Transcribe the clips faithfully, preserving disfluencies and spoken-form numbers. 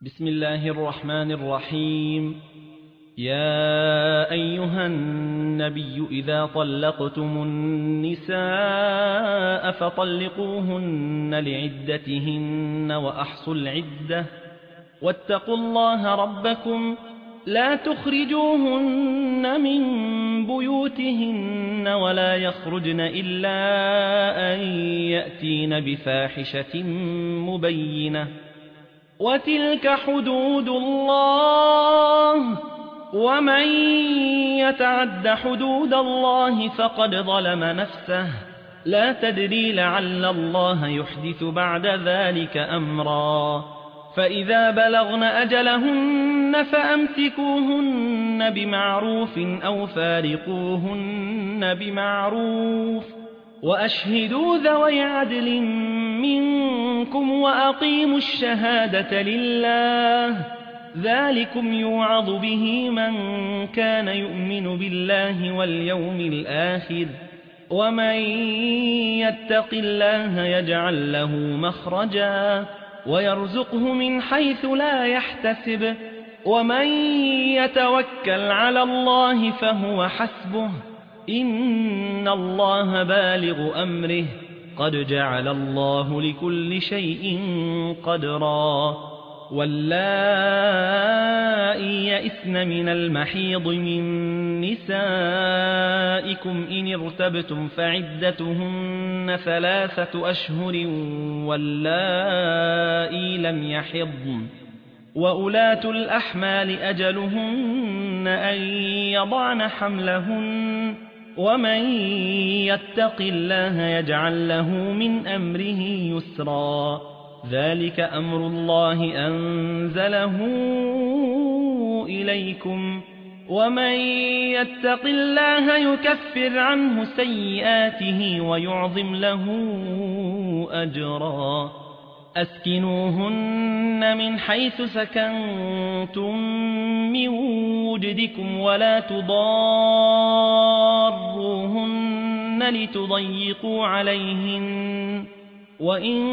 بسم الله الرحمن الرحيم. يا أيها النبي إذا طلقتم النساء فطلقوهن لعدتهن وأحصوا العدة واتقوا الله ربكم لا تخرجوهن من بيوتهن ولا يخرجن إلا أن يأتين بفاحشة مبينة وتلك حدود الله ومن يتعد حدود الله فقد ظلم نفسه لا تدري لعل الله يحدث بعد ذلك أمرا. فإذا بلغن أجلهن فأمسكوهن بمعروف أو فارقوهن بمعروف وأشهدوا ذوي عدل منكم وأقيموا الشهادة لله ذلكم يوعظ به من كان يؤمن بالله واليوم الآخر ومن يتق الله يجعل له مخرجا ويرزقه من حيث لا يحتسب ومن يتوكل على الله فهو حسبه إن الله بالغ أمره قد جعل الله لكل شيء قدرا. واللائي يئسن من المحيض من نسائكم إن ارتبتم فعدتهن ثلاثة أشهر واللائي لم يحضن وأولاة الأحمال أجلهن أن يضعن حملهن ومن يتق الله يجعل له من أمره يسرا. ذلك أمر الله أنزله إليكم ومن يتق الله يكفر عنه سيئاته ويعظم له أجرا. أسكنوهن من حيث سكنتم من وجدكم ولا تضاروهن لتضيقوا عليهن وإن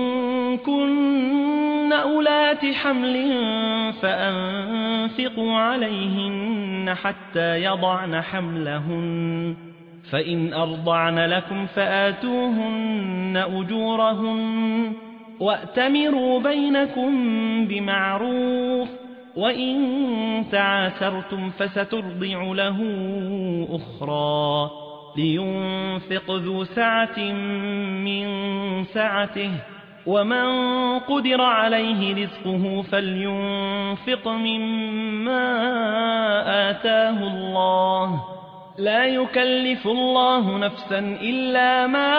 كن أولات حمل فأنفقوا عليهن حتى يضعن حملهن فإن أرضعن لكم فآتوهن أجورهن وأتمروا بينكم بمعروف وإن تعاسرتم فسترضع له أخرى لينفق ذو سعة من سعته ومن قدر عليه رزقه فلينفق مما آتاه الله لا يكلف الله نفسا إلا ما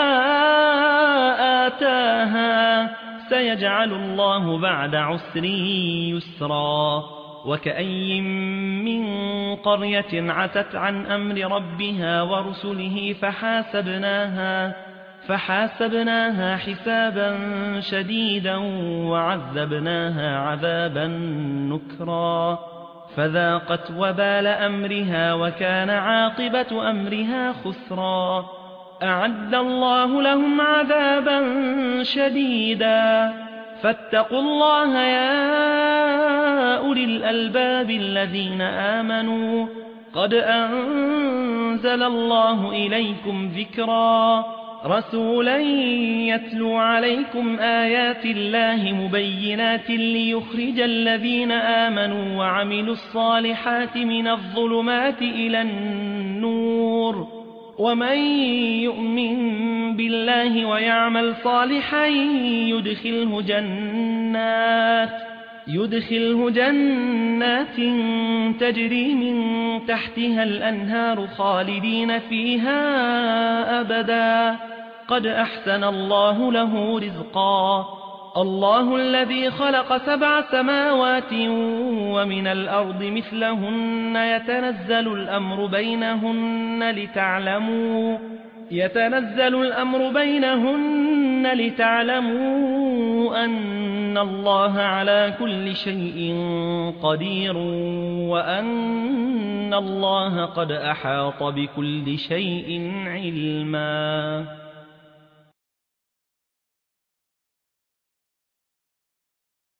آتاها سيجعل الله بعد عسر يسرا. وكأي من قرية عتت عن أمر ربها ورسله فحاسبناها فحاسبناها حسابا شديدا وعذبناها عذابا نكرا فذاقت وبال أمرها وكان عاقبة أمرها خسرا. أعد الله لهم عذابا شديدا فاتقوا الله يا أولي الألباب الذين آمنوا قد أنزل الله إليكم ذكرا رسولا يتلو عليكم آيات الله مبينات ليخرج الذين آمنوا وعملوا الصالحات من الظلمات إلى النور ومن يؤمن بالله ويعمل صالحا يدخله جنات يدخله جنات تجري من تحتها الأنهار خالدين فيها أبدا قد أحسن الله له رزقا. الله الذي خلق سبع سماوات ومن الأرض مثلهن يتنزل الأمر بينهن لتعلموا يتنزل الأمر بينهن لتعلموا أن الله على كل شيء قدير وأن الله قد أحاط بكل شيء علما.